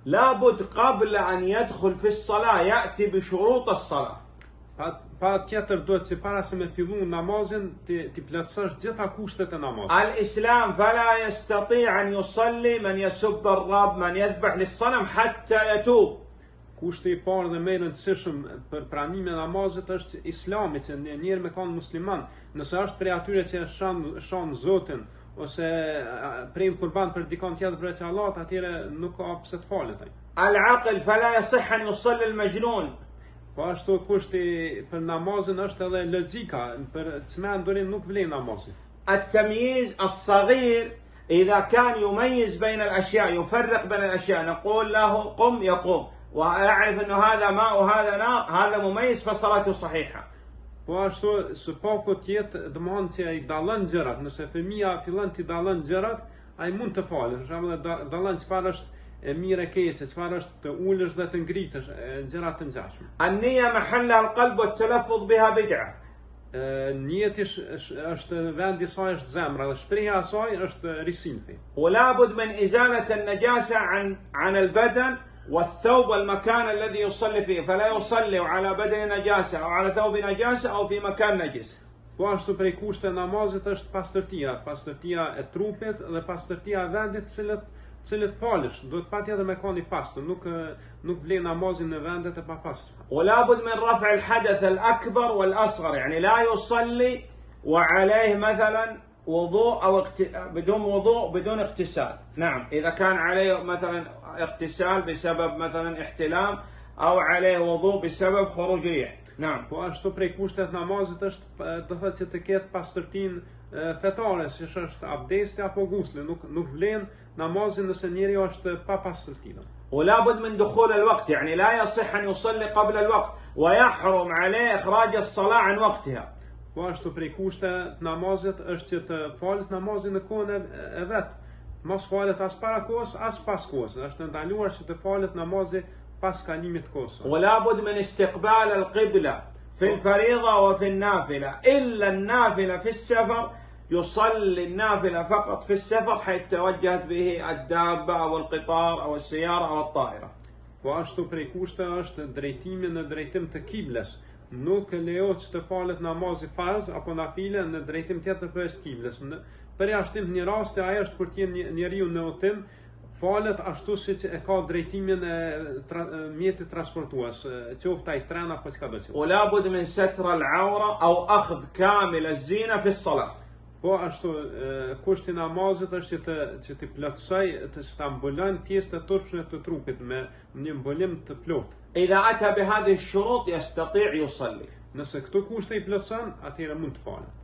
لابد قبل أن يدخل في الصلاة يأتي بشروط الصلاة. Pa tjetër duhet që para se me fillu namazin ti plotësosh gjitha kushtet e namazit. الإسلام فلا يستطيع أن يصلي من يسب الرب من يذبح للصنم حتى يتوب. Kushti I parë dhe më I rëndësishëm për pranimin e namazit është Islami, që njeriu me kanë musliman, nëse është prej atyre që shon Zotin ose prej kurban për dikon tjetër për Allahut, atëherë nuk ka pse të falet ai. العقل فلا يصح أن يصلي المجنون. Po ashtu kushti për namazin është edhe logjika, për çmendurin nuk vlen namazi. التمييز الصغير إذا كان يميز بين الأشياء يفرق بين الأشياء نقول له قم يقوم ويعرف أنه هذا ماء وهذا نار هذا مميز فصلاته صحيحة. Po ashtu së paku tjetë domthon që ai dallon gjërat, nëse fëmia fillon të dallon gjërat, ai mund të falë. Për shembull dallon çfarë është e mirë e keqe, çfarë është të ulësh dhe të ngritësh, gjëra të ngjashme. النية محلها القلب والتلفظ بها بدعة. Niyeti është vendi I saj është zemra dhe shprehja e saj është risinfi. ولا بد من إزالة النجاسة عن البدن والثوب والمكان الذي يصلي فيه فلا يصلي على بدن نجاسة أو على ثوب نجاسة أو في مكان نجس. Po ashtu prej kushte e namazit është pastërtia e trupit dhe pastërtia e vendit cilët falesh, duhet patjetër me kanë I pastër, nuk vlen namazin në vendet e papastër. ولا بد من رفع الحدث الأكبر والأصغر يعني لا يصلي وعليه مثلا وضوء أو بدون وضوء بدون اغتسال. نعم إذا كان عليه مثلا اغتسال بسبب مثلا احتلام أو عليه وضوء بسبب خروج ريح. نعم. Po ashtu prej kushtet namazit është do thotë që të ketë pastërtinë fetare, si është abdesti apo gusli, nuk vlen namazin nëse njeriu është pa pastërtinë. ولا بد من دخول الوقت يعني لا يصح أن يصلي قبل الوقت ويحرم عليه إخراج الصلاة عن وقتها. Po ashtu prej kushte namazit është që të falet namazin në kohën e vet. Mos falet as para kohës as pas kohës. Është ndaluar që të falet namazi pas kalimit të kohës. ولا بد من استقبال القبلة في الفريضة وفي النافلة إلا النافلة في السفر يصلي النافلة فقط في السفر حيث توجهت به الدابة أو القطار أو السيارة أو الطائرة. Po ashtu prej kushte është drejtimi në drejtim të kiblës. Nuk lejohet që të falet namazi farz apo nafile në drejtim tjetër përveç kiblës. Përjashtim një rasti ai është kur të jenë njeriu në udhtim, falet ashtu siç e ka drejtimin e mjetit transportues, qoftë ai tren apo çka do të thotë. ولا بد من ستر العورة أو أخذ كامل الزينة في الصلاة. Po ashtu kushti I namazit është që të plotësoj, të ta mbulon pjesët e turpshme të trupit me një mbulim të plotë. إذا أتى بهذه الشروط يستطيع يصلي. Nëse këto kushte I plotëson, atëherë mund të falet.